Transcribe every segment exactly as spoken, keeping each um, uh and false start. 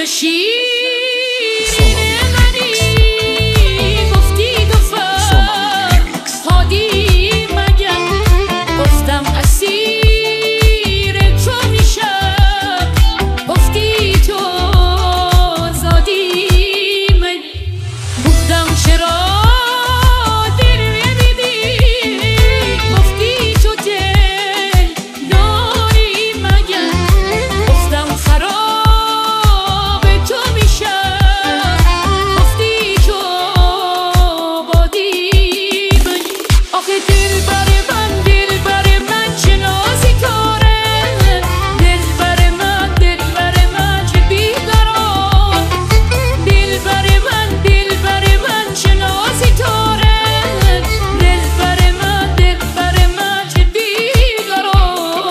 تو شیر منی گفتی تو فرهادی مگر گفتم اسیر تو میشم گفتی تو زادی من گفتم چرا دل نمیدی گفتی تو دل داری مگر گفتم خراب تو میشم گفتی تو بادی من آخه دل بر من دل بر من چه نازی کاره دل بر من دل بر من چه بیقرار دل بر من دل بر من چه نازی کاره دل بر من دل بر من چه بیقراره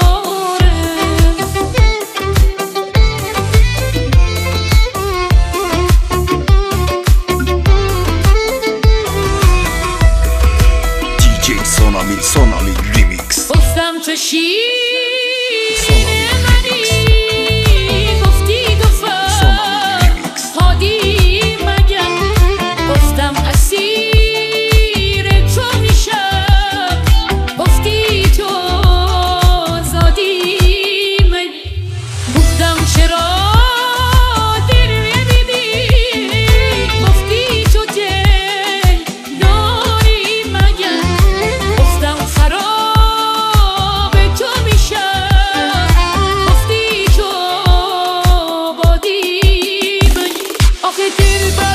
دی جی سونامی سونامی ریمیکس گفتم تو شیر منی گفتی تو فرهادی مگر گفتم اسیر تو میشم گفتی تو زادی من گفتم چرا دل نمیدی گفتی تو دل داری مگر گفتم خراب تو میشم گفتی تو بادی من آخه دل بر